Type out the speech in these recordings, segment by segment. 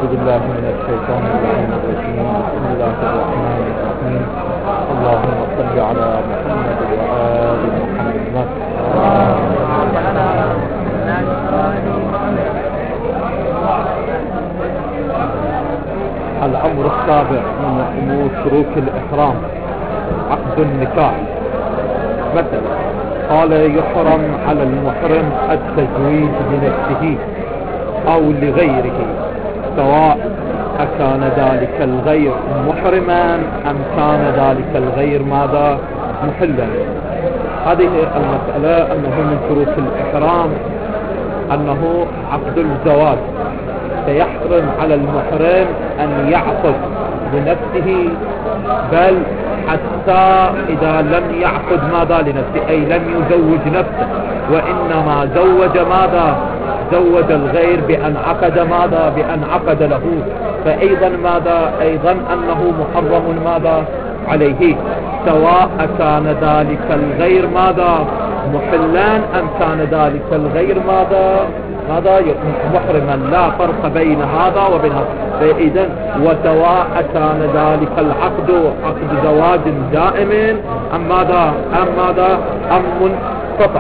أعوذ بالله من الشيطان الرجيم. بسم الله الرحمن الرحيم. اللهم صل على محمد وآل محمد. الأمر السابع من أمور شروط الإحرام عقد النكاح. مثلا قال يحرم على المحرم التزويج بنفسه أو لغيره، سواء أكان ذلك الغير محرما أم كان ذلك الغير ماذا محلا. هذه المسألة أنه من شروط الإحرام أنه عقد الزواج، سيحرم على المحرم أن يعقد بنفسه، بل حتى إذا لم يعقد ماذا لنفسه أي لم يزوج نفسه، وإنما زوج ماذا زوج الغير بأن عقد ماذا بأن عقد له، فأيضا ماذا أيضا أنه محرم ماذا عليه، سواء كان ذلك الغير ماذا محلا أم كان ذلك الغير ماذا محرما، لا فرق بين هذا وبين هذا. فإذا وسواء كان ذلك العقد عقد زواج دائم أم ماذا أم منقطع.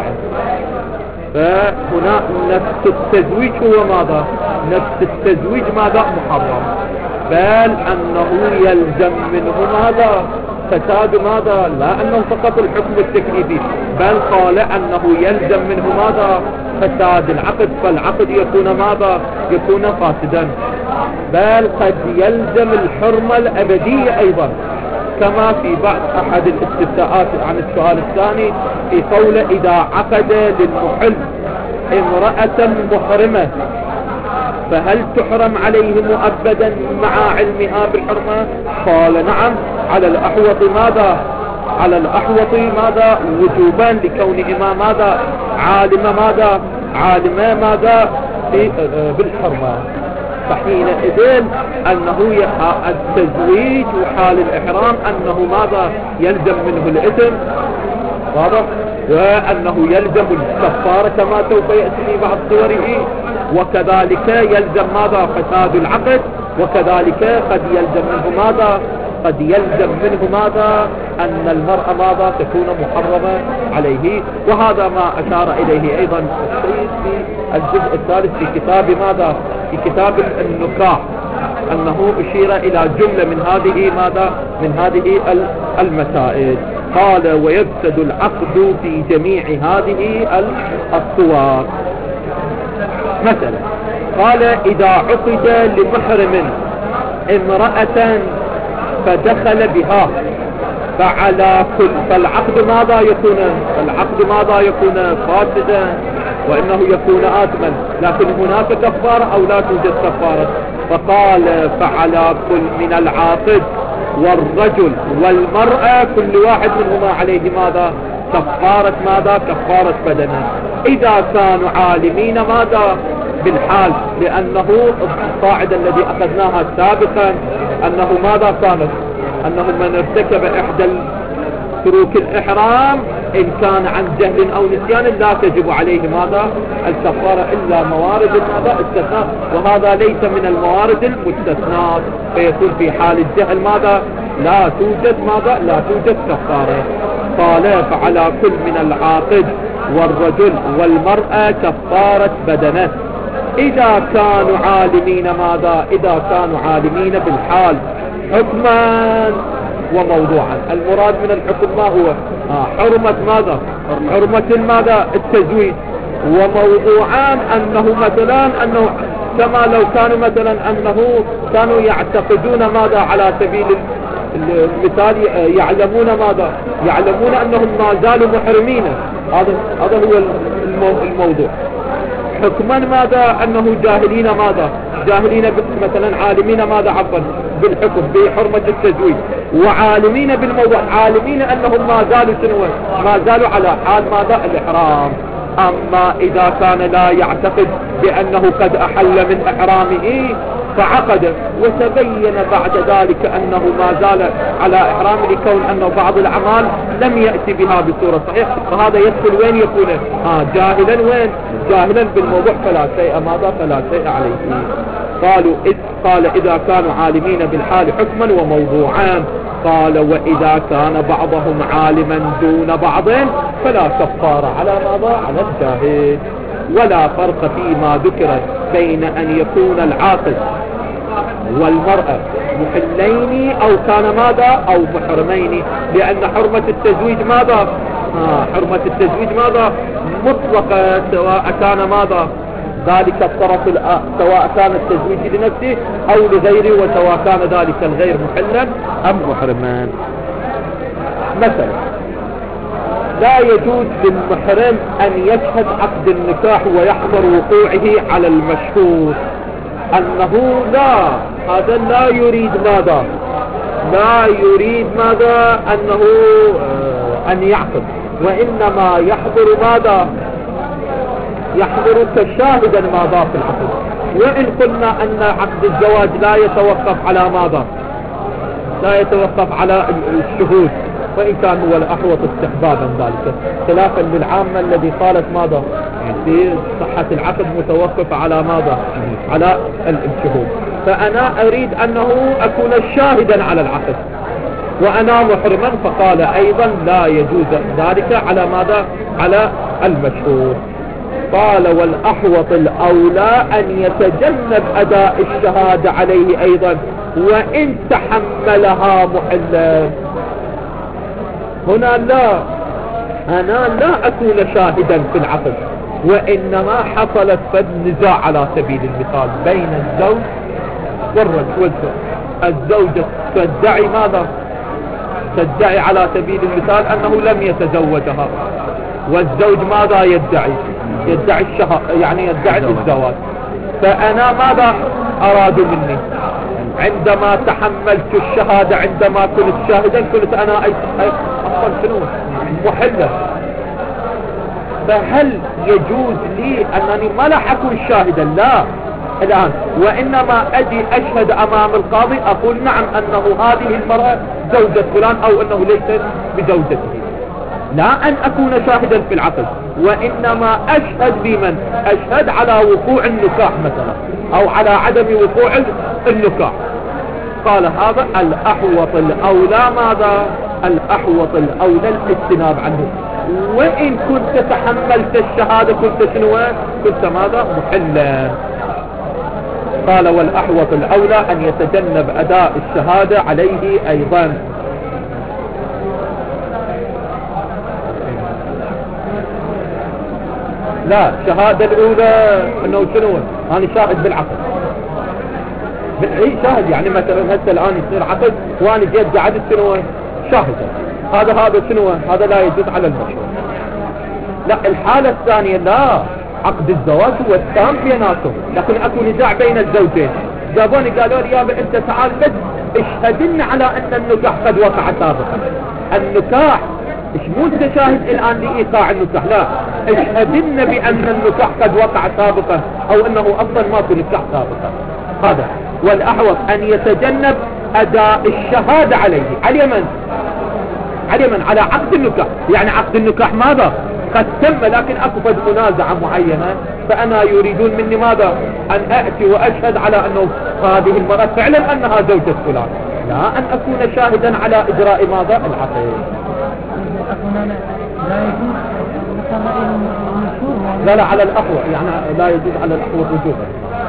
فهنا نفس التزويج هو ماذا نفس التزويج محرم، بل أنه يلزم منه ماذا فساد ماذا، لا أنه فقط الحكم التكليفي، بل قال أنه يلزم منه ماذا فساد العقد، فالعقد يكون فاسدا، بل قد يلزم الحرمة الأبدية أيضا، كما في بعض أحد الاستفتاءات عن السؤال الثاني في قوله إذا عقد للمحل امرأة محرمة فهل تحرم عليه مؤبدا مع علمها بالحرمة؟ قال نعم، على الأحوط ماذا وجوبا لكونهما عالمة بالحرمة. فحينئذ أنه التزويج وحال الإحرام أنه يلزم منه الإثم، واضح، وأنه يلزم الكفارة كما سوف يأتي بعض صوره، وكذلك يلزم فساد العقد، وكذلك قد يلزم منه أن المرأة تكون محرمة عليه. وهذا ما أشار إليه أيضا السيد في الجزء الثالث في كتاب النكاح، أنه أشير إلى جملة من هذه المسائل. قال ويفسد العقد في جميع هذه الصور. مثلا قال إذا عقد لمحرم امرأة فدخل بها فالعقد يكون فاسدا، وإنه يكون آثما، لكن هناك كفارة أو لا توجد كفارة. فقال فعلى كل من العاقد والرجل والمرأة كل واحد منهما عليه كفارة بدنه، إذا كانوا عالمين بالحال، لأنه القاعدة الذي أخذناها سابقا أنه أنه من ارتكب إحدى تروك الإحرام إن كان عن جهل أو نسيان لا تجب عليه الكفارة إلا موارد استثناء، وهذا ليس من الموارد المستثناء، فيكون في حال الجهل لا توجد كفارة. قال فعلى كل من العاقد والرجل والمرأة كفارة بدنه إذا كانوا عالمين بالحال حكما وموضوعا. المراد من الحكم ما هو حرمة التزويج، وموضوعان أنه كما لو كانوا كانوا يعتقدون على سبيل المثال يعلمون أنهم ما زالوا محرمين، هذا هو الموضوع. حكما أنه جاهلين مثلا عالمين بالحكم بحرمة التزويج، وعالمين بالموضوع، عالمين أنهم ما زالوا على حال الإحرام. أما إذا كان لا يعتقد بأنه قد أحل من إحرامه فعقد وتبين بعد ذلك أنه ما زال على إحرام لكون أنه بعض الأعمال لم يأتي بها بصورة صحيحة، فهذا يدخل وين يكون جاهلا بالموضوع فلا شيء عليه. قالوا إذ قال إذا كانوا عالمين بالحال حكما وموضوعا. قال وإذا كان بعضهم عالما دون بعض فلا كفارة على ماذا؟ على الشاهد. ولا فرق فيما ذكر بين أن يكون العاقل والمرأة محلين أو كان ماذا؟ أو محرمين، لأن حرمة التزويج ماذا؟ حرمة التزويج ماذا؟ مطلقة، سواء كان ماذا؟ ذلك الطرف سواء كان التزويج لنفسه أو لغيره، وسواء كان ذلك الغير محلا أم محرما. مثلا لا يجوز للمحرم أن يشهد عقد النكاح ويحضر وقوعه على المشهور أنه هذا لا يريد ماذا؟ لا يريد ماذا؟ أنه أن يعقد، وإنما يحضر ماذا؟ يحضر كشاهدا ماذا في العقد. وإن قلنا أن عقد الزواج لا يتوقف على ماذا؟ لا يتوقف على الشهود، وإن كان هو الأحوط استحبابا ذلك، خلافا للعامة الذي قالت ماذا؟ في صحة العقد متوقف على ماذا؟ على الشهود. فأنا أريد أنه أكون شاهدا على العقد وأنا محرما، فقال أيضا لا يجوز ذلك على ماذا؟ على المشهور. قال والأحوط الأولى أن يتجنب أداء الشهادة عليه أيضا وإن تحملها محلا. هنا أنا لا أكون شاهدا في العقد، وإنما حصلت فد نزاع على سبيل المثال بين الزوج والرجل والزوج. الزوجة تدعي ماذا؟ تدعي على سبيل المثال أنه لم يتزوجها، والزوج ماذا يدعي؟ يدعي يعني يدعي الزواج. فأنا ماذا أرادوا مني؟ عندما تحملت الشهادة، عندما كنت شاهدا، كنت أنا أصلا شنو؟ محلا. فهل يجوز لي أنني ما لا أكون شاهدا؟ لا الآن، وإنما أجي أشهد أمام القاضي أقول نعم أنه هذه المرأة زوجة فلان أو أنه ليست بزوجته، لا أن أكون شاهدا في العقد، وإنما أشهد بمن؟ أشهد على وقوع النكاح مثلا أو على عدم وقوع النكاح. قال هذا الأحوط الأولى ماذا؟ الأحوط الأولى الاجتناب عنه، وإن كنت تحملت الشهادة كنت شنو؟ كنت ماذا؟ محلا. قال والأحوط الأولى أن يتجنب أداء الشهادة عليه أيضا. لا، الشهادة الأولى أنه شنو؟ أنا شاهد بالعقد، شاهد يعني مثلا هسه الآن يصير عقد وأنا جيت قعدت شنو؟ شاهدا. هذا شنو؟ هذا لا يجوز على المشهور. لا، الحالة الثانية لا، عقد الزواج هو التام بيناتهم، لكن اكو نزاع بين الزوجين، جابوني قالوا لي يابا انت تعال بس اشهد لنا على ان النكاح قد وقع سابقا. النكاح مو انت شاهد الان لايقاع النكاح، لا، اشهد لنا بان النكاح قد وقع سابقا او انه اصلا ماكو نكاح سابقا. هذا. والاحوط ان يتجنب اداء الشهادة عليه. على من؟ على عقد النكاح. يعني عقد النكاح ماذا؟ قد تم، لكن اكو منازعة معينة، فانا يريدون مني ماذا؟ ان اتي واشهد على انه هذه المرأة فعلا انها زوجة فلان، لا ان اكون شاهدا على اجراء ماذا؟ العقد. لا على الاحوط، يعني لا يجوز على الاحوط وجوبا،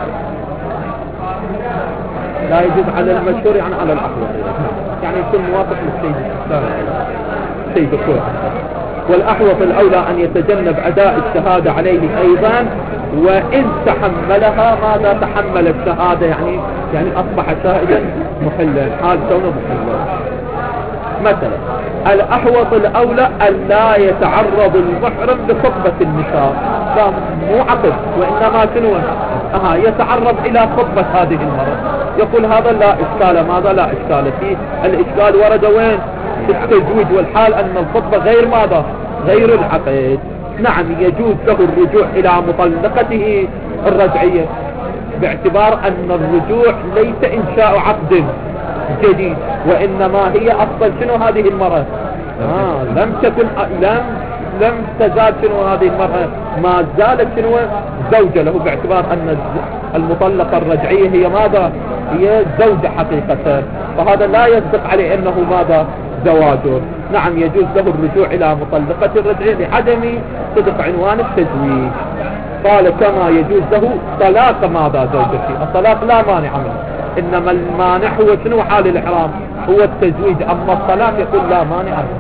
لا يجوز على المشهور، يعني على الاحوط، يعني يكون موافق للسيد السيد الدكتور. والأحوط الأولى أن يتجنب أداء الشهادة عليه أيضا وإن تحملها ماذا؟ تحمل الشهادة، يعني أصبح شاهدا محلا، حال كونه محلا. مثلا الأحوط الأولى أن لا يتعرض المحرم لخطبة النساء، لا مو عقد، وإنما شنو؟ يتعرض إلى خطبة هذه المرأة، يقول هذا لا إشكال، ماذا؟ لا إشكال فيه. الإشكال ورد وين؟ التزويج، والحال أن الخطبة غير ماذا؟ غير العقد. نعم يجوز له الرجوع إلى مطلقته الرجعية، باعتبار أن الرجوع ليس إنشاء عقد جديد، وإنما هي أصلا شنو هذه المرأة؟ لم تكن لم تزال شنو هذه المرأة؟ ما زالت شنو؟ زوجة له، باعتبار أن المطلقة الرجعية هي ماذا؟ هي زوجة حقيقة، فهذا لا يصدق عليه أنه ماذا؟ زواجه. نعم يجوز له الرجوع إلى مطلقة الرجعية لعدم صدق عنوان التزويج. قال كما يجوز له طلاق ماذا؟ زوجتي. الطلاق لا مانع منه، إنما المانع هو شنو؟ حال الإحرام هو التزويج، أما الطلاق يقول لا مانع منه.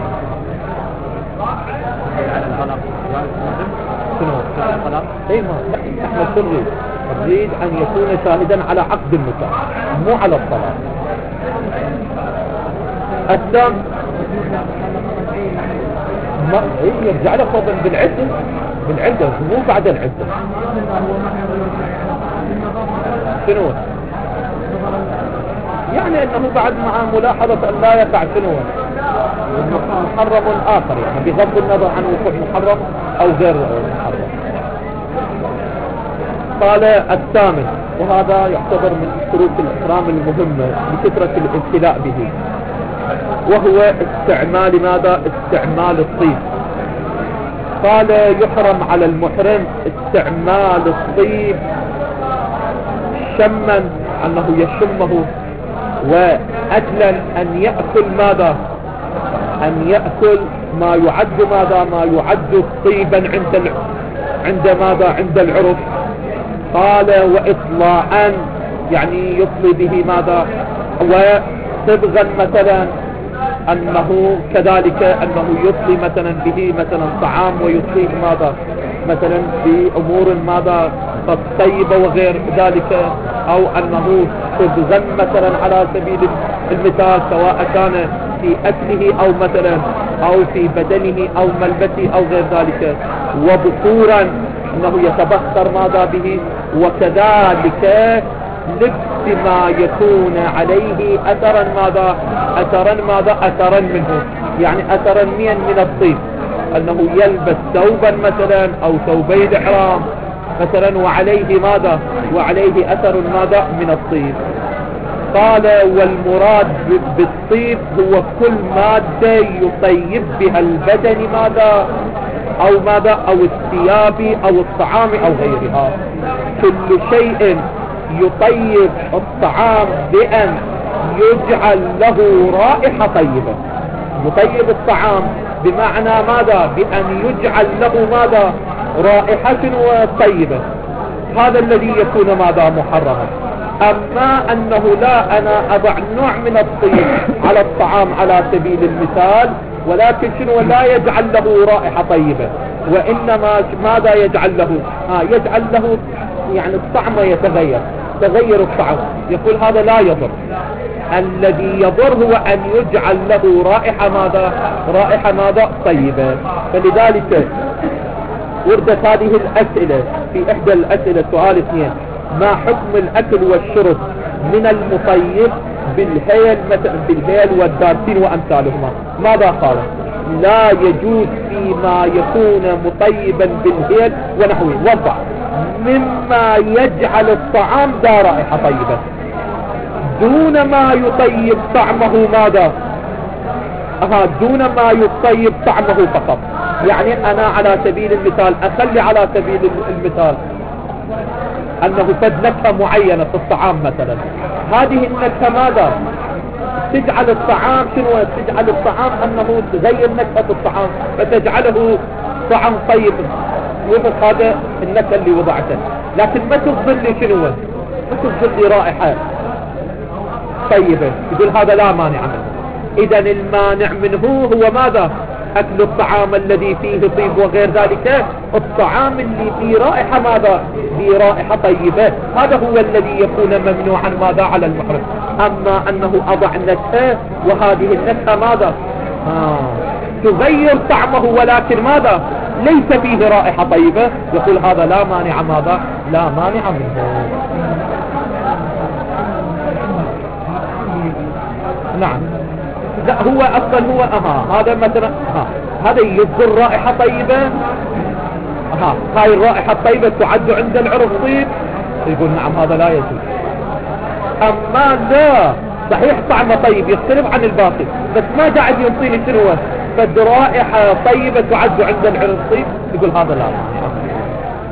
شنو الطلاق؟ اي ما احنا نريد ان يكون شاهدا على عقد النكاح مو على الطلاق. الثاني ما يرجع له فضل بالعدة مو بعد العدة. شنو يعني؟ انه بعد مع ملاحظة ان لا يقع شنو محرم اخر، يعني بغض النظر عن وقوع محرم او غير محرم. قال الثامن، وهذا يعتبر من شروط الإحرام المهمة لكثرة الابتلاء به، وهو استعمال ماذا؟ استعمال الطيب. قال يحرم على المحرم استعمال الطيب شما أنه يشمه، وأكلا أن يأكل ماذا؟ أن يأكل ما يعد ماذا؟ ما يعد طيبا عند ماذا؟ عند العرف. قال وإطلاعا يعني يطلي به ماذا؟ وصبغا مثلا أنه كذلك أنه يطلي مثلا به مثلا طعام ويطليه ماذا؟ مثلا بأمور ماذا؟ الطيبة وغير ذلك، أو أنه صبغا مثلا على سبيل المثال، سواء كان في أكله أو مثلا أو في بدنه أو ملبسه أو غير ذلك. وبخورا أنه يتبخر ماذا به، وكذلك لبس ما يكون عليه أثرا ماذا؟ أثرا منه، يعني أثرا من الطيب، أنه يلبس ثوبا مثلا أو ثوبي الإحرام مثلا وعليه ماذا؟ وعليه أثر ماذا؟ من الطيب. قال والمراد بالطيب هو كل مادة يطيب بها البدن ماذا؟ أو ماذا؟ أو الثياب أو الطعام أو غيرها. كل شيء يطيب الطعام بأن يجعل له رائحة طيبة. يطيب الطعام بمعنى ماذا؟ بأن يجعل له ماذا؟ رائحة طيبة، هذا الذي يكون ماذا؟ محرما. أما أنه لا أنا أضع نوع من الطيب على الطعام على سبيل المثال، ولكن شنو لا يجعل له رائحة طيبة، وإنما ماذا يجعل له؟ يجعل له يعني الطعم يتغير، تغير الطعم، يقول هذا لا يضر. الذي يضر هو أن يجعل له رائحة ماذا؟ رائحة ماذا؟ طيبة. فلذلك وردت هذه الأسئلة في إحدى الأسئلة سؤال 2: ما حكم الأكل والشرب من المطيب بالهيل والدارسين وأمثالهما؟ ماذا قال؟ لا يجوز فيما يكون مطيبا بالهيل ونحوه وضع مما يجعل الطعام ذا رائحة طيبة، دون ما يطيب طعمه ماذا؟ دون ما يطيب طعمه فقط. يعني أنا على سبيل المثال أخلي على سبيل المثال أنه قد نكهة معينة في الطعام مثلا، هذه النكهة ماذا؟ تجعل الطعام شنو؟ تجعل الطعام أنه تغير نكهة الطعام فتجعله طعم طيب وفق هذا النكهة اللي وضعته، لكن ما تظل لي شنو؟ ما تظل لي رائحة طيبة. يقول هذا لا مانع منه. إذن المانع منه هو ماذا؟ أكل الطعام الذي فيه طيب وغير ذلك، الطعام اللي فيه رائحة ماذا؟ فيه رائحة طيبة، هذا هو الذي يكون ممنوعا ماذا؟ على المحرم. أما أنه أضع نكهة وهذه النكهة ماذا؟ تغير طعمه ولكن ماذا؟ ليس فيه رائحة طيبة، يقول هذا لا مانع ماذا؟ لا مانع منه. نعم. لا هو أصلا هو هذا مثلا هذا يصدر رائحة طيبة، هاي الرائحة الطيبة تعد عند العرف طيب، يقول نعم هذا لا يجوز. أما لا صحيح طعمه طيب يختلف عن الباقي، بس ما قاعد ينطيني شنو هو، فد رائحة طيبة تعد عند العرف طيب، يقول هذا لا.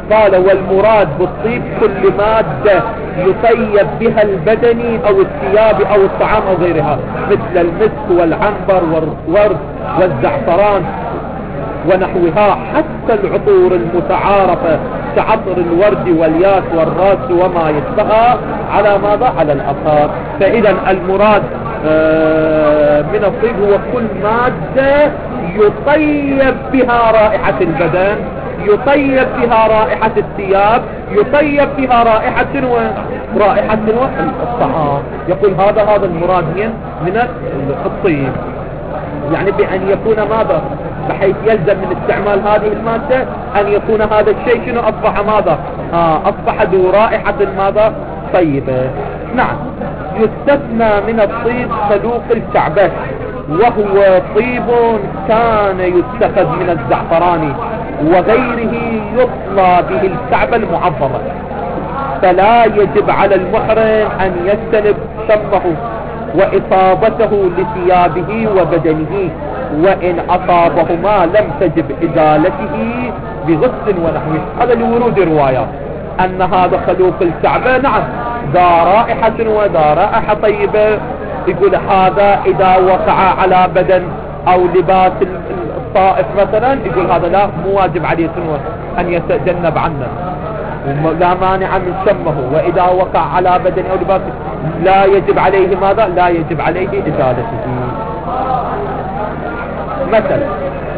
قال والمراد بالطيب كل مادة يطيب بها البدن او الثياب او الطعام او غيرها، مثل المسك والعنبر والورد والزعفران ونحوها، حتى العطور المتعارفة كعطر الورد والياس والراس وما يشبهها على ماذا؟ على الأطهار. فإذا المراد من الطيب هو كل مادة يطيب بها رائحة البدن، يطيب بها رائحة الثياب، يطيب بها رائحة رائحة الطعام. يقول هذا المراد من الطيب، يعني بأن يكون ماذا؟ بحيث يلزم من استعمال هذه المادة أن يكون هذا الشيء شنو أصبح ماذا؟ أصبح ذو رائحة ماذا؟ طيبة. نعم. يستثنى من الطيب خلوق الكعبة، وهو طيب كان يتخذ من الزعفران وغيره يطلى به الكعبة المعظمة، فلا يجب على المحرم أن يجتنب شمه وإصابته لثيابه وبدنه، وإن أصابهما لم تجب إزالته بغسل ونحوه. هذا لورود روايات أن هذا خلوق الكعبة نعم ذا رائحة وذا رائحة طيبة. يقول هذا إذا وقع على بدن أو لباس الطائف مثلا، يقول هذا لا مو واجب عليه أن يتجنب عنه، لا مانع من شمه، وإذا وقع على بدن أو لباس لا يجب عليه ماذا؟ لا يجب عليه إزالته. مثلا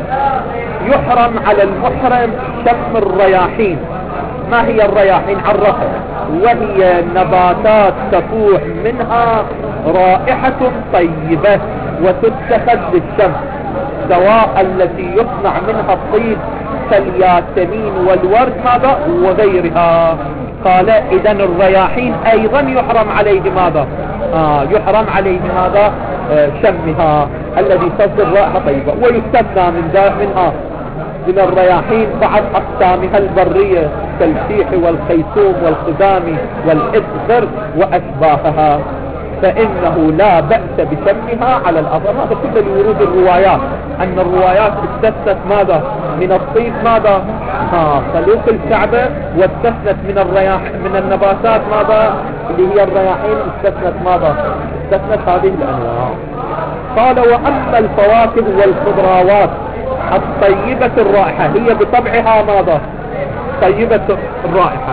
يحرم على المحرم شم الرياحين. ما هي الرياحين؟ عرفها، وهي نباتات تفوح منها رائحة طيبة وتتخذ للشم، سواء التي يصنع منها الطيب كالياسمين والورد ماذا وغيرها. قال إذن الرياحين أيضا يحرم عليه ماذا؟ يحرم عليه ماذا؟ شمها الذي تصدر رائحة طيبة. ويستثنى منها من الرياحين بعض أقسامها البرية كالشيح والخيثوم والقدام والإذخر وأشباهها، فإنه لا بأس بشمها على الأظهر. هذا كله لورود الروايات، أن الروايات استثنت ماذا؟ من الطيب ماذا؟ خلوق الكعبة، واستثنت من الرياح من النباتات ماذا؟ اللي هي الرياحين استثنت ماذا؟ استثنت هذه الأنواع. قال وأما الفواكه والخضروات الطيبة الرائحة، هي بطبعها ماذا؟ طيبة الرائحة.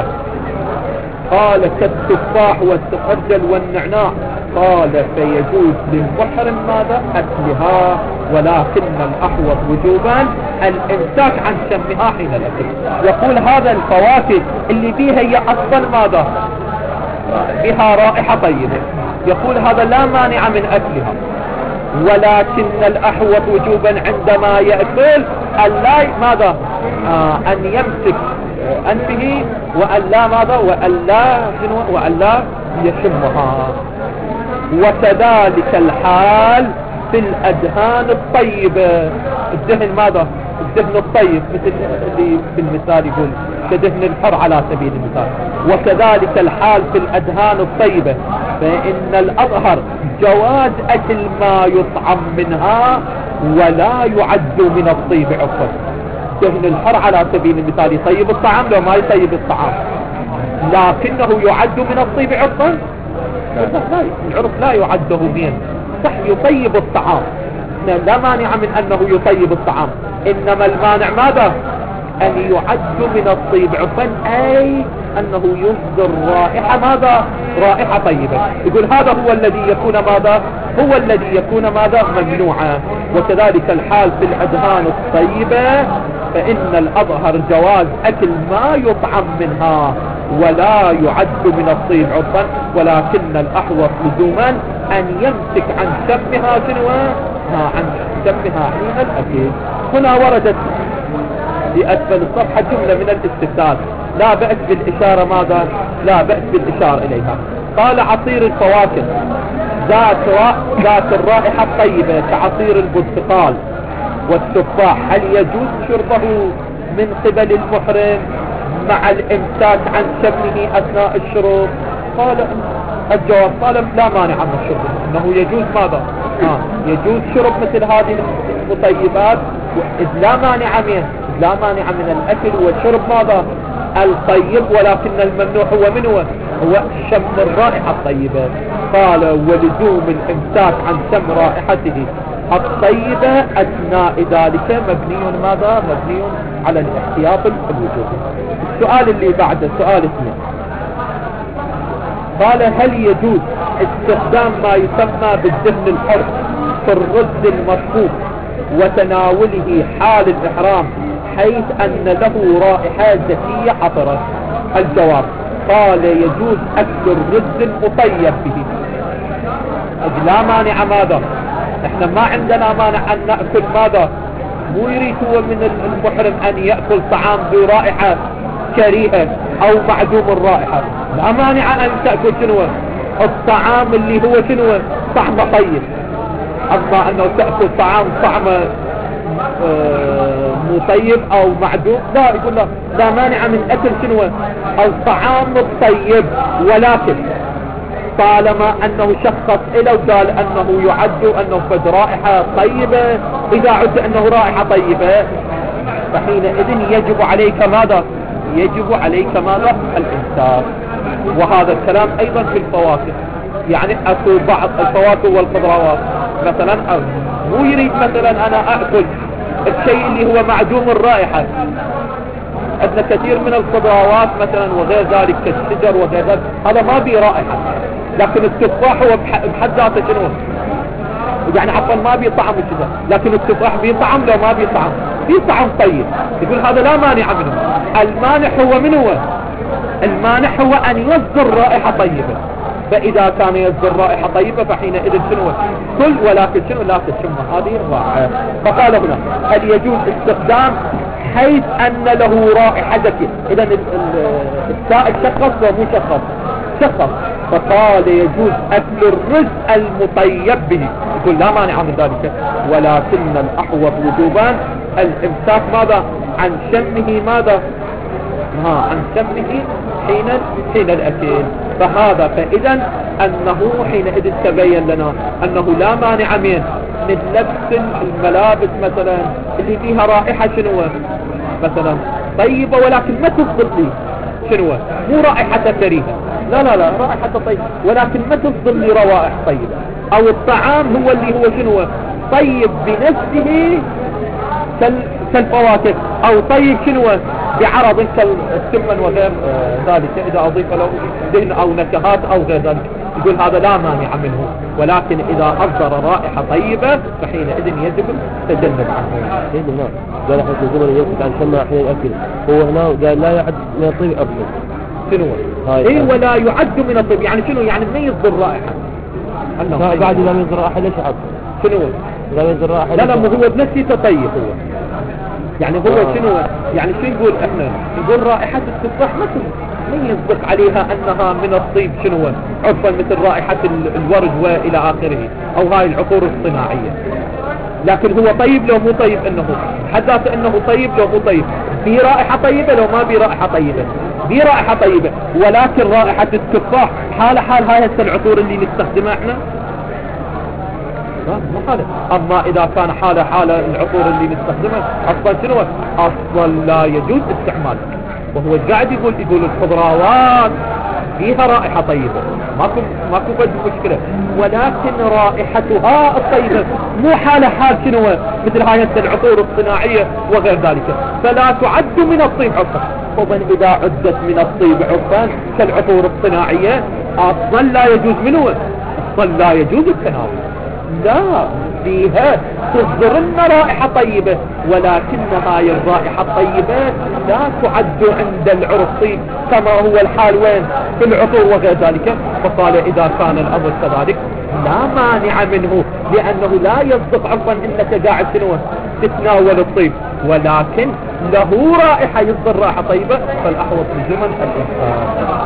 قال كالتفاح والسقرجل والنعناع. قال فيجوز للمحرم ماذا؟ أكلها، ولكن الأحوط وجوبا الامساك عن شمها حين الأكل. يقول هذا الفواكه اللي فيها هي أصلا ماذا؟ بها رائحة طيبة، يقول هذا لا مانع من أكلها، ولكن الأحوط وجوبا عندما يأكل ألا ماذا؟ أن يمسك أنفه وألا ماذا؟ وألا يشمها. وكذلك الحال في الأدهان الطيبة. الدهن ماذا؟ الدهن الطيب مثل اللي بالمثال يقول كدهن الحر على سبيل المثال. وكذلك الحال في الأدهان الطيبة، فإن الأظهر جواز أكل ما يطعم منها ولا يعد من الطيب عرفا. دهن الحر على سبيل المثال يطيب الطعام لو ما يطيب الطعام، لكنه يعد من الطيب عرفا؟ لا، العرف لا يعده بين. صح يطيب الطعام، لا مانع من أنه يطيب الطعام، إنما المانع ماذا؟ أن يعد من الطيب عرفا، أي أنه يصدر رائحة ماذا؟ رائحة طيبة. يقول هذا هو الذي يكون ماذا؟ هو الذي يكون ماذا؟ ممنوعا. وكذلك الحال في الأدهان الطيبة، فإن الأظهر جواز أكل ما يطعم منها ولا يعد من الطيب عرفا، ولكن الأحوط لزوما أن يمسك عن شمها عن شمها حين الأكل. هنا وردت في أسفل الصفحة جملة من الاستفسار، لا بأس بالإشارة ماذا؟ لا بأس بالإشارة إليها. قال عصير الفواكه ذات الرائحة الطيبة كعصير البرتقال والتفاح، هل يجوز شربه من قبل المحرم مع الامساك عن شمه أثناء الشرب؟ قال الجواب قال لا مانع من شربه، انه يجوز ماذا؟ يجوز شرب مثل هذه المطيبات، إذ لا مانع منه، لا مانع من الأكل والشرب ماذا الطيب، ولكن الممنوع هو من هو شم الرائحة الطيبة. قال ولزوم الامساك عن شم رائحته الطيبة أثناء ذلك مبني ماذا مبني على الاحتياط الوجوبي. السؤال اللي بعده سؤال 2، قال هل يجوز استخدام ما يسمى بالدهن الحر في الرز المصفوف وتناوله حال الإحرام حيث أن له رائحة ذكية عطرة؟ الجواب قال يجوز أكل الرز المطيب به، لا مانع ماذا، احنا ما عندنا مانع أن نأكل ماذا، مو يريد هو من المحرم أن يأكل طعام ذو رائحة كريهة أو معدوم الرائحة، لا مانع أن تأكل شنو الطعام اللي هو شنو طعمه طيب. أما أنه تأكل طعام طعمه مو طيب أو معدوم، لا، يقول لا مانع من أكل شنو الطعام الطيب، ولكن طالما أنه شخص إلى وقال أنه يعد أنه قد رائحة طيبة، إذا عد أنه رائحة طيبة فحينئذ يجب عليك ماذا، يجب عليك ماذا الإمساك. وهذا الكلام أيضا في الفواكه، يعني أكل بعض الفواكه والخضروات مثلا، مو يريد مثلا أنا أأكل الشيء اللي هو معدوم الرائحة، أن كثير من الخضروات مثلا وغير ذلك كالشجر وغير ذلك هذا ما بيه رائحة، لكن التفاح هو بحد ذاته شنو يعني عفوا ما بيه طعم الشجر، لكن التفاح بيه طعم لو ما بيه طعم بيه طعم طيب، يقول هذا لا مانع منه. المانع هو من هو المانع هو أن يصدر رائحة طيبة، فإذا كان يصدر رائحة طيبة فحينئذ شنو كل، ولكن شنو لا تشم هذه الرائحة. فقال هنا هل يجوز استخدام حيث أن له رائحة ذكية، إذا السائل شخص ومو شخص، فقال يجوز أكل الرز المطيب به، يقول لا مانع من ذلك، ولكن الأحوط وجوبان الإمساك ماذا عن شمه ماذا عن شمه حين الأكل. فهذا فإذا أنه حينئذ تبين لنا أنه لا مانع من لبس الملابس مثلا اللي فيها رائحة شنو مثلا طيبة، ولكن ما تصدر لي شنو مو رائحة كريهة، لا رائحة طيبة ولكن ما تصدر لي روائح طيبة، أو الطعام هو اللي هو شنو طيب بنفسه كالفواكه، أو طيب شنو بعرض كالسمن وغير ذلك إذا أضيف له دهن أو نكهات أو غير ذلك، يقول هذا لا مانع منه، ولكن إذا أصدر رائحة طيبة فحينئذ يجب التجنب عنه. هنا قال أحد الزمن يسكت عن شمع حين الأكل، هو هنا قال لا يعد من الطيب أبدا شنو ولا يعد من الطيب، يعني شنو يعني ما يصدر رائحة بعد إذا ما يصدر رائحة ليش عد شنو إذا ما يصدر رائحة، لا هو بنفسه طيب، هو يعني هو شنو يعني شو نقول احنا، نقول رائحة التفاح مثل من يصدق عليها انها من الطيب شنو عرفا مثل رائحة الورد والى اخره، او هاي العطور الصناعية، لكن هو طيب لو مو طيب، انه حدث انه طيب لو مو طيب، في رائحة طيبة لو ما بي رائحة طيبة، بي رائحة طيبة، ولكن رائحة التفاح حال هاي العطور اللي نستخدمها احنا اما اذا كان حال العطور اللي نستخدمها اصلا شنو اصلا لا يجوز استعماله. وهو قاعد يقول الخضروات فيها رائحة طيبة ماكو بد مشكلة، ولكن رائحتها الطيبة مو حال شنو مثل هاي العطور الصناعية وغير ذلك، فلا تعد من الطيب عرفا. طبعا اذا عدت من الطيب عرفا كالعطور الصناعية اصلا لا يجوز منه، اصلا لا يجوز التناول، لا فيها تصدر لنا رائحة طيبة، ولكن هاي الرائحة الطيبة لا تعد عند العرف طيب كما هو الحال وين في العطور وغير ذلك. فقال إذا كان الأمر كذلك لا مانع منه، لأنه لا يصدق عرفا إنك قاعد تتناول الطيب، ولكن له رائحة يصدر رائحة طيبة، فالأحوط لزمن الإنسان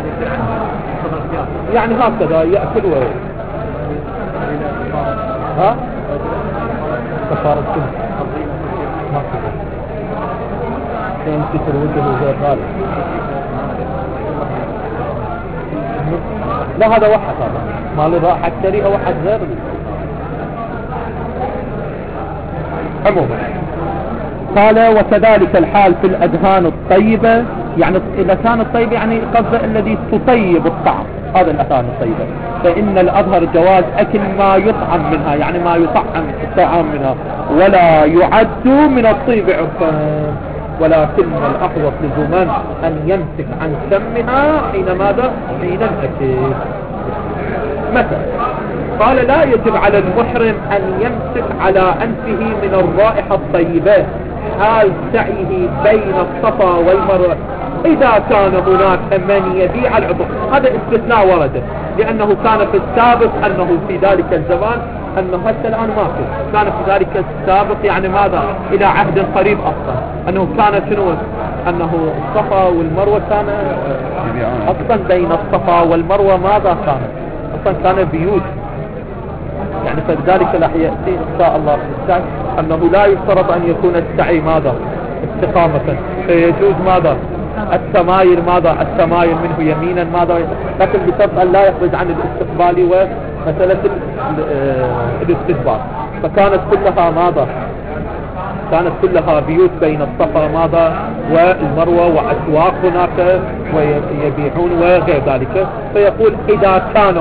يعني هكذا يأكل كفارة كله ما كان كسر وجهه غير غالب، لا هذا واحد، هذا ما له راحة كريهة واحد غير. عموما قال وكذلك الحال في الأدهان الطيبة، يعني إذا كانت طيبة يعني قصد الذي تطيب الطعم، هذا الأدهان الطيبة، فإن الأظهر جواز أكل ما يطعم منها، يعني ما يطعم الطعام منها، ولا يعد من الطيب عرفا، ولكن الأحوط لزوما أن يمسك عن شمها حين ماذا؟ حين الأكل. مثلا قال لا يجب على المحرم أن يمسك على أنفه من الرائحة الطيبة حال سعيه بين الصفا والمروة إذا كان هناك من يبيع العطر. هذا استثناء ورد، لأنه كان في السابق أنه في ذلك الزمان، أنه هسه الآن ما كان في ذلك السابق يعني ماذا إلى عهد قريب أصلا، أنه كان شنو، أنه الصفا والمروة كان أصلا بين الصفا والمروة ماذا كان أصلا كان بيوت، يعني فلذلك راح يأتي إن شاء الله أنه لا يفترض أن يكون السعي ماذا استقامة، فيجوز ماذا التمايل، ماذا التمايل منه يمينا ماذا، لكن بشرط أن لا يخرج عن الاستقبال ومسألة الاستدبار. فكانت كلها ماذا، كانت كلها بيوت بين الصفا ماذا والمروة وأسواق هناك ويبيعون وغير ذلك. فيقول إذا كان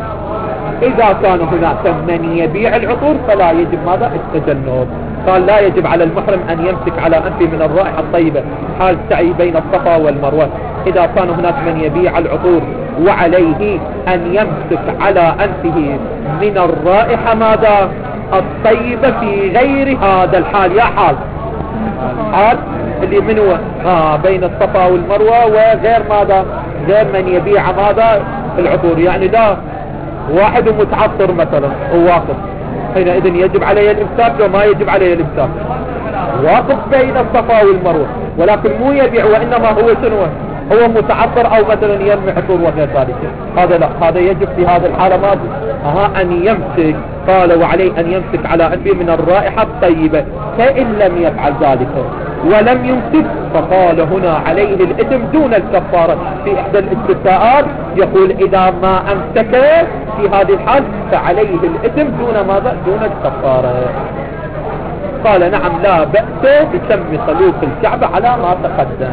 هناك من يبيع العطور فلا يجب ماذا التجنب. قال لا يجب على المحرم أن يمسك على أنفه من الرائحة الطيبة حال سعي بين الصفا والمروة إذا كان هناك من يبيع العطور، وعليه أن يمسك على أنفه من الرائحة ماذا الطيبة في غير هذا الحال. يا حال اللي منه بين الصفا والمروة وغير ماذا غير من يبيع ماذا العطور، يعني لا واحد متعطر مثلا وواقف، حينئذ يجب عليه الامساك لو ما يجب عليه الامساك، واقف بين الصفا والمروة ولكن مو يبيع، وإنما هو شنو هو متعطر أو مثلا يرمي عطور وغير ذلك، هذا لا، هذا يجب في هذا الحالة ماذا أن يمسك. قال وعليه أن يمسك على أنفه من الرائحة الطيبة، فإن لم يفعل ذلك ولم يمسك فقال هنا عليه الإثم دون الكفارة. في إحدى الاستثناءات يقول إذا ما أمسك في هذه الحال فعليه الإثم دون ماذا دون الكفارة. قال نعم لا بأس بسم سلوك الكعبة على ما تقدم.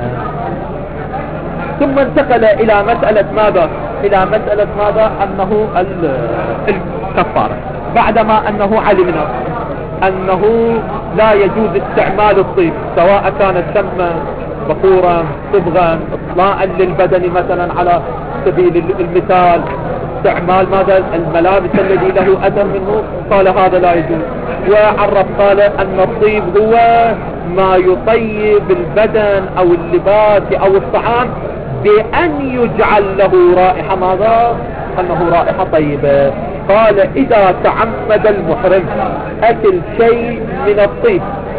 ثم انتقل إلى مسألة ماذا أنه الكفارة، بعدما أنه علمنا أنه لا يجوز استعمال الطيب سواء كان الشم بخورا صبغا اطلاء للبدن مثلا على سبيل المثال، استعمال ماذا الملابس الذي له أثر منه، قال هذا لا يجوز. وعرف قال أن الطيب هو ما يطيب البدن أو اللباس أو الطعام بأن يجعل له رائحة ماذا أنه رائحة طيبة. قال إذا تعمد المحرم أكل شيء من الطيب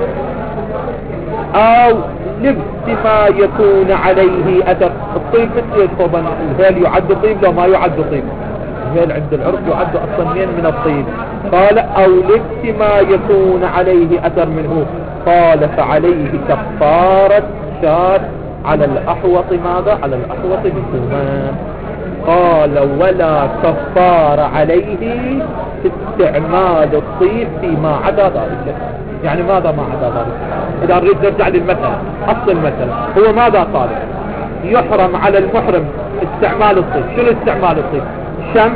أو لبس ما يكون عليه أثر، الطيب مثل طبعا الهيل يعد طيب لو ما يعد طيب، الهيل عند العرف يعد أصلا من الطيب. قال أو لبس ما يكون عليه أثر منه، قال فعليه كفارة شاة على الأحوط ماذا على الأحوط بالثمان. قال ولا كفار عليه في استعمال الطيب فيما عدا ذلك. يعني ماذا ما عدا ذلك؟ إذا نريد نرجع للمثل أصل المثل هو ماذا قال؟ يحرم على المحرم استعمال الطيب. شنو استعمال الطيب؟ شم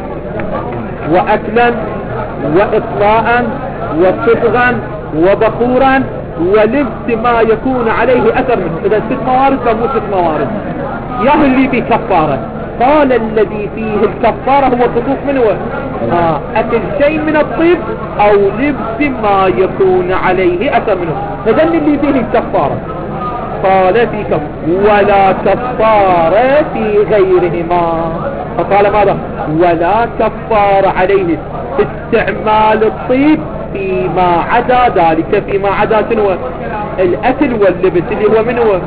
وأكلا وإطلاء وصبغا وبخورا ولبس ما يكون عليه أثر منه. إذا 6 موارد فمو 6 موارد ياهو اللي بكفارة. قال الذي فيه الكفارة هو خصوص منه أكل شيء من الطيب أو لبس ما يكون عليه أثر منه، فذن اللي فيه الكفارة. قال في ولا كفارة في غيرهما، فقال ماذا ولا كفار عليه في استعمال الطيب فيما عدا ذلك. فيما عدا شنو؟ الأكل واللبس اللي هو منه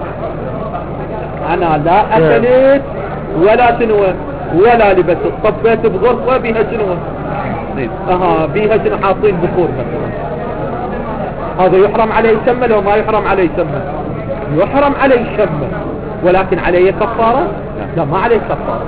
أنا لا أكلت ولا شنو ولا لبس، طبيت بغرفة بها شنو بها شنو حاطين بخور مثلا، هذا يحرم عليه شمه لو ما يحرم عليه شمه؟ يحرم عليه شمه، ولكن عليه كفارة؟ لا ما عليه كفارة.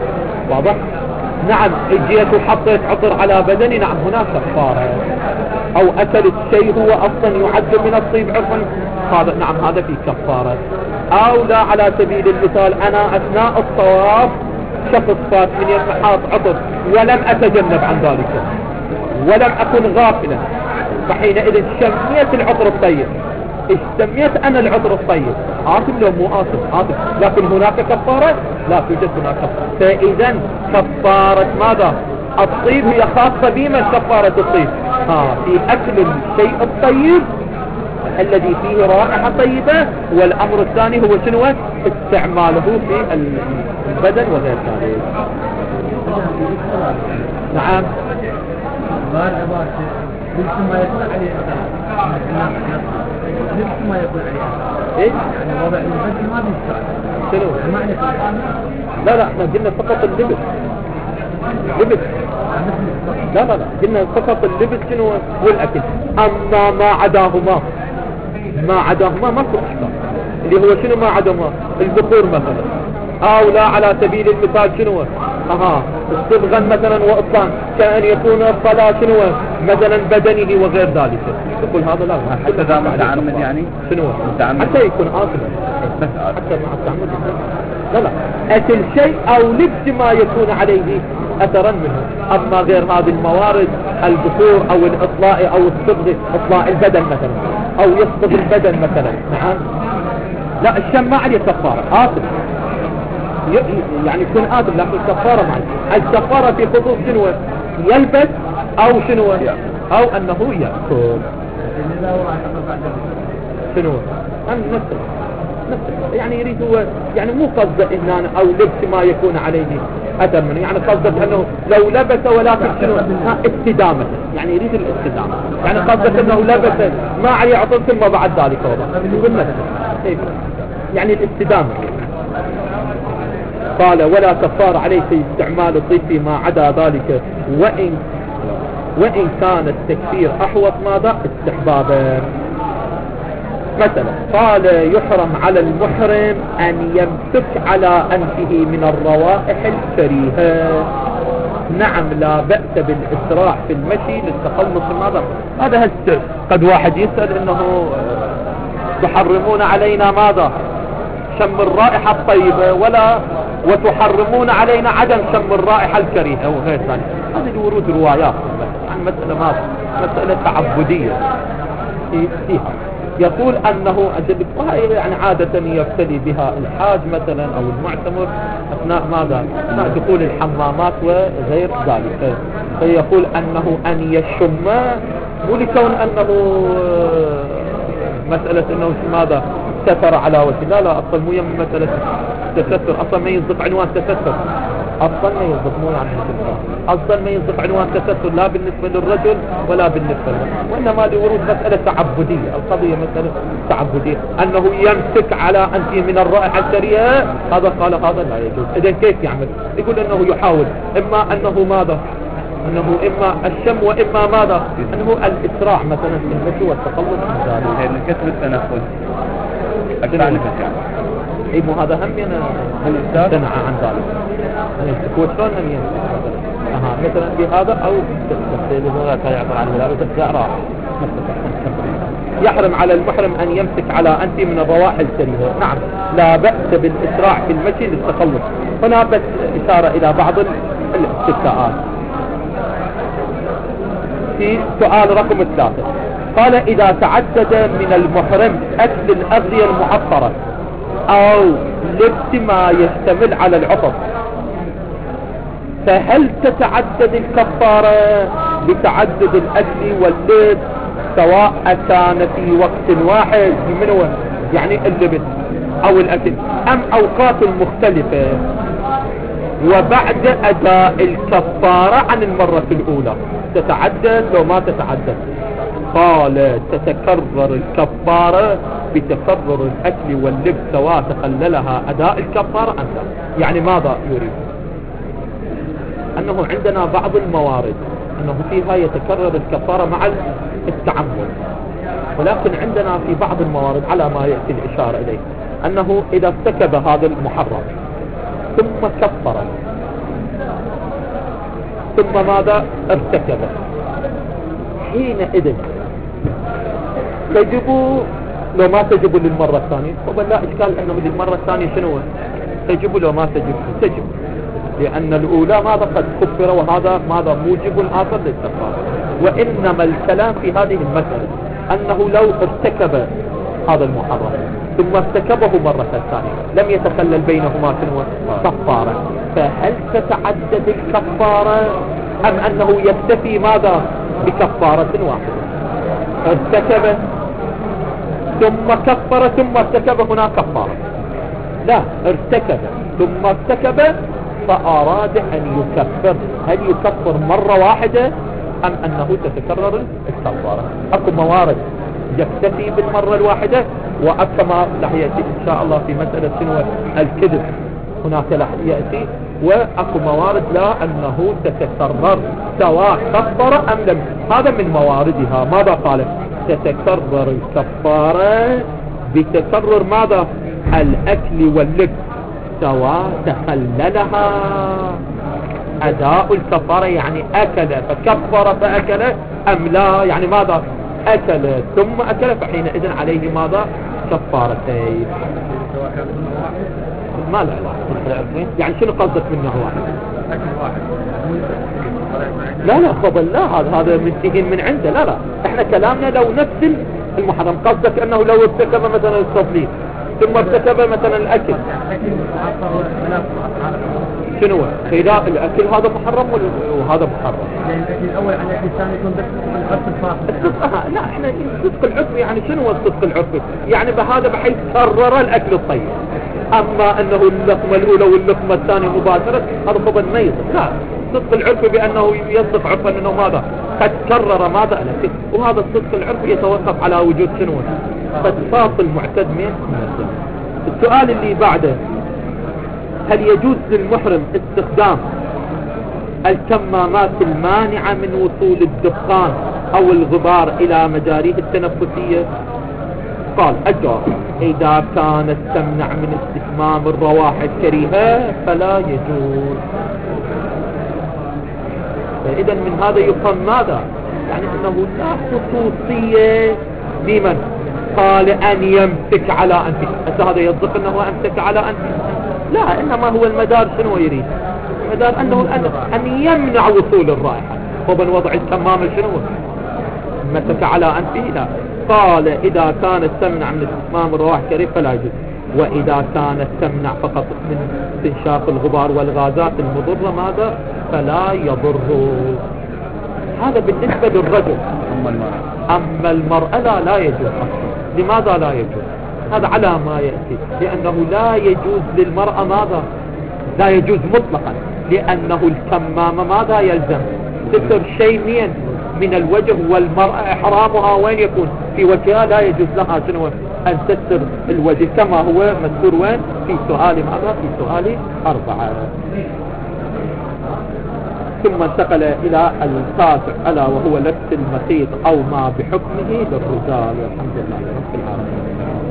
واضح؟ نعم اجيت وحطيت عطر على بدني، نعم هناك كفارة. او اكل الشيء هو اصلا يعد من الطيب عرفا، هذا نعم هذا في كفارة. او لا على سبيل المثال انا اثناء الطواف شخص فات من يمحاط عطر ولم اتجنب عن ذلك ولم اكن غافلا، فحينئذ شميت العطر الطيب. ايش سميت انا العطر الطيب؟ آثم لو مو آثم؟ لكن هناك كفارة؟ لا توجد هناك كفارة. فاذا كفارة ماذا؟ الطيب هي خاصة بمن كفارة الطيب؟ في اكل الشيء الطيب الذي فيه رائحة طيبة، والامر الثاني هو شنو؟ استعماله في البدن وغير ذلك. نعم نفس ما يكون عليه نفس ما يكون عليه ايه يعني وضع البدن ما بيستعمل شنو؟ معنى لا احنا قلنا فقط اللبس. لبس لا قلنا فقط اللبس شنو والاكل. اما ما عداهما ماكو اشكال. اللي هو شنو ما عداهما؟ البخور مثلا، او لا على سبيل المثال شنو الصبغا مثلا واطلان، كأن يكون الصلاة شنو مثلا بدنه وغير ذلك. يقول هذا لا حتى ذا متعمد يعني شنو متعمد حتى يكون آثما بس حتى مع التعمد. لا أكل شيء او لبس ما يكون عليه اثرا منه. اما غير هذه الموارد البخور او الاطلاء او الصبغ، اطلاء البدن مثلا او يصبغ البدن مثلا، نعم لا الشم ما عليه كفارة، آثم يعني يكون آثم لكن الكفارة معي. الكفارة في خصوص شنو؟ يلبس او شنو او انه يأكل شنو نفسه يعني يريد هو يعني مو قصده هنا او لبس ما يكون عليه اثر منه، يعني قصده انه لو لبس ولكن شنو استدامة، يعني يريد الاستدامة، يعني قصده انه لبس ما عليه عطل ثم بعد ذلك وضع يقول نفسه يعني الاستدامة. قال ولا كفار عليه في استعمال الطيب فيما عدا ذلك وإن كان التكفير أحوط ماذا استحبابا. مثلا قال يحرم على المحرم أن يمسك على أنفه من الروائح الكريهة. نعم لا بأس بالإسراع في المشي للتخلص من ماذا. هذا هسه قد واحد يسأل انه تحرمون علينا ماذا شم الرائحة الطيبة وتحرمون علينا عدم شم الرائحة الكريهة وغير ذلك. هذه الورود روايات عن مسألة ماذا مسألة تعبدية فيها. يقول انه يعني عادة يبتلي بها الحاج مثلا او المعتمر اثناء ماذا اثناء دخول الحمامات وغير ذلك. فيقول انه ان يشم مو لكون انه مسألة انه ماذا ستر على وجه، لا اصلا مو يم مسألة تستر، اصلا ما يصدق عنوان تستر، اصلا ما يصدق مو يعني اصلا ما يصدق عنوان تستر لا بالنسبة للرجل ولا بالنسبة له، وانما لورود مسألة تعبدية. القضية مسألة تعبدية انه يمسك على انت من الرائحة الكريهة. هذا قال هذا لا يجوز. اذا كيف يعمل؟ يقول انه يحاول اما انه ماذا انه اما الشم واما ماذا انه الاسراع مثلا في المشي والتخلص من ذلك. هي من كثرة التنفس اكثر نفس يعني. اي مو هذا هم انا تنع عن ذلك. يمسك وشلون ان يمسك مثلا في هذا او كان يعبر عن ذلك يحرم على المحرم ان يمسك على انف من الروائح الكريهة. نعم لا بأس بالاسراع في المشي للتخلص. هنا بس اشارة الى بعض الاستثناءات. في سؤال رقم 3 قال إذا تعدد من المحرم أكل الأغذية المعطرة أو لبس ما يشتمل على العطر، فهل تتعدد الكفارة بتعدد الأكل واللبس سواء كان في وقت واحد من هو يعني اللبس أو الأكل أم أوقات مختلفة وبعد أداء الكفارة عن المرة الأولى تتعدد لو ما تتعدد؟ قال تتكرر الكفارة بتكرر الأكل واللبس سواء تخللها أداء الكفارة أم لا. يعني ماذا يريد؟ أنه عندنا بعض الموارد أنه فيها يتكرر الكفارة مع التعمد، ولكن عندنا في بعض الموارد على ما يأتي الإشارة إليه أنه إذا ارتكب هذا المحرم ثم كفر ثم ماذا ارتكب، حينئذ تجب لو ما تجب للمرة الثانية، طبعا لا إشكال أنه للمرة الثانية شنو تجب لو ما تجب، لأن الأولى ماذا قد كفر وهذا ماذا موجب آخر للكفارة. وإنما الكلام في هذه المسألة أنه لو ارتكب هذا المحرم ثم ارتكبه مرة ثانية لم يتخلل بينهما كفارة، فهل تتعدد الكفارة أم أنه يكتفي ماذا بكفارة واحدة؟ ارتكب ثم كفر ثم ارتكب هنا كفارة، لا ارتكب ثم ارتكب فأراد أن يكفر، هل يكفر مرة واحدة أم أنه تتكرر الكفارة؟ أكو موارد يكتفي بالمرة الواحدة، وأكما رح يأتي إن شاء الله في مسألة شنو الكذب هناك رح يأتي، وأكو موارد لا أنه تتكرر سواء كفر أم لم. هذا من مواردها ماذا قال؟ تتكرر الكفارة بتكرر ماذا؟ الأكل واللبس سواء تخللها أداء الكفارة، يعني أكل فكفر فأكل أم لا، يعني ماذا أكل ثم أكل فحينئذ عليه ماذا؟ كفارتين. ما لا يعني شنو قصدك منه واحد؟ لا خبل لا، هذا منتهين من عنده. لا احنا كلامنا لو نفس المحرم. قصدك انه لو ارتكب مثلا التفليل ثم ارتكب مثلا الاكل شنو خلاف الاكل هذا محرم وهذا محرم. يعني الاكل الاول على الاكل الثاني يكون بس العرف الفاصل. لا احنا الصدق العرفي يعني شنو هو الصدق العرفي؟ يعني بهذا بحيث كرر الاكل الطيب. اما انه اللقمه الاولى واللقمه الثانيه مباشره هذا خبر ما يصدق. لا الصدق العرفي بانه يصدق عرفا انه ماذا قد كرر ماذا الاكل، وهذا الصدق العرفي يتوقف على وجود شنو قد فاصل معتد من السنة. السؤال اللي بعده، هل يجوز للمحرم استخدام الكمامات المانعة من وصول الدخان او الغبار الى مجاريه التنفسية؟ قال الجواب اذا كانت تمنع من استكمام الروائح الكريهة فلا يجوز. فاذا من هذا يفهم ماذا؟ يعني انه لا خصوصية لمن قال ان يمسك على انفه. هذا يصدق انه امسك على انفه؟ لا، انما هو المدار شنو يريد؟ المدار انه ان يمنع وصول الرائحة. طبعا وضع الكمامة شنو مسك على انفه؟ لا. قال اذا كانت تمنع من استكمام الروائح الكريهة فلا يجوز، واذا كانت تمنع فقط من استنشاق الغبار والغازات المضرة ماذا فلا يضر. هذا بالنسبة للرجل. اما المرأة لا يجوز اصلا. لماذا لا يجوز؟ هذا على ما يأتي، لأنه لا يجوز للمرأة ماذا؟ لا يجوز مطلقا، لأنه الكمامة ماذا يلزم؟ ستر شيء من الوجه، والمرأة إحرامها وين يكون؟ في وجهها. لا يجوز لها شنو أن تستر الوجه كما هو مذكور وين؟ في سؤال ماذا؟ في سؤال 4. ثم انتقل إلى التاسع ألا وهو لبس المخيط أو ما بحكمه للرجال. والحمد لله رب العالمين.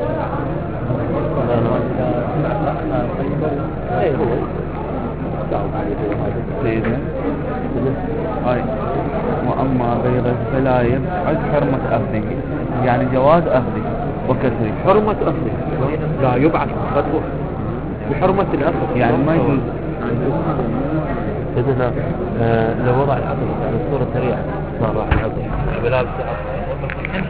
ايه هو جاوب عليه هو هذا سيدنا هاي. واما غيره فلا يبعد حرمة اخذه، يعني جواز اخذه وكسره. حرمة اخذه لا يبعد خطوة بحرمة الاخذ، يعني ما يجوز. سيدنا لو وضع العقل يعني الصورة سريعة ما راح العقل بلابس